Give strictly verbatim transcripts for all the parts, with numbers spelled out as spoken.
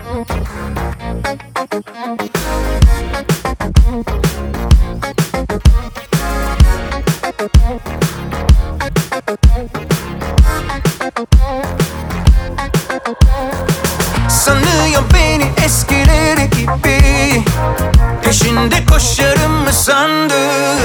Sanıyor beni eskileri gibi, peşinde koşarım mı sandın?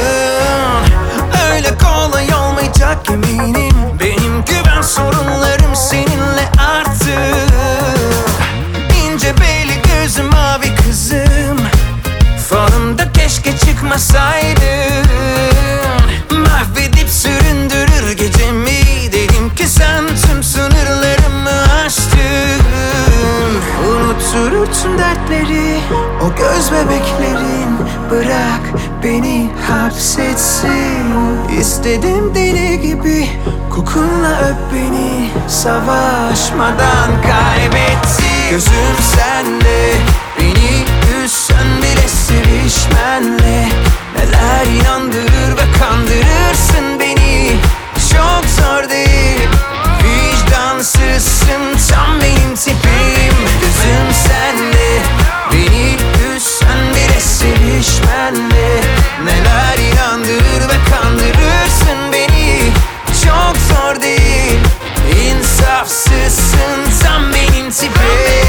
Öyle kolay olmayacak eminim. Benim güven sorunlarım seninle artık. İnce belli gözüm mavi kızım, falımda keşke çıkmasaydın. Mahvedip süründürür gecemi, dedim ki sen tüm sınırlarımı aştın. Unutturursun dertleri, o göz bebeklerin, bırak beni hapsetsin. İstedim deli gibi, kokunla öp beni, savaşmadan kaybettim. Gözüm sende, beni üzsen bile sevişmenle. Neler inandırır ve kandırırsın beni, çok zor değil. Vicdansızsın, tam benim tipim. Gözüm sende, beni üzsen bile sevişmenle. Neler inandırır ve kandırırsın beni, çok zor değil. İnsafsızsın, tam benim tipim.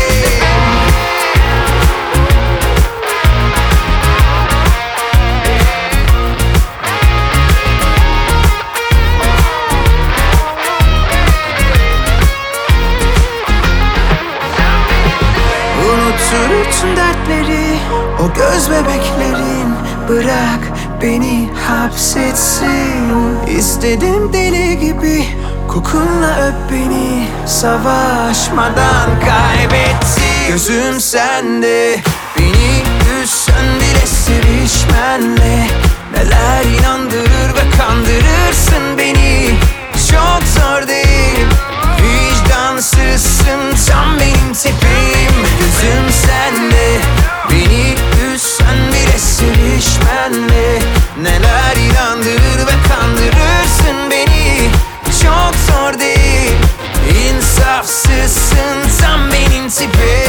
Unutturursun dertleri, o göz bebeklerin, bırak beni hapsetsin. İstedim deli gibi, kokunla öp beni, savaşmadan kaybettim. Gözüm sende, beni üzsen bile sevişmenle. Neler inandırır ve kandırırsın beni, çok zor değil. Vicdansızsın, tam benim tipim. Gözüm sende, beni üzsen bile sevişmenle. Neler inandırır ve kandırırsın beni, çok zor değil. İnsafsızsın, tam benim tipim.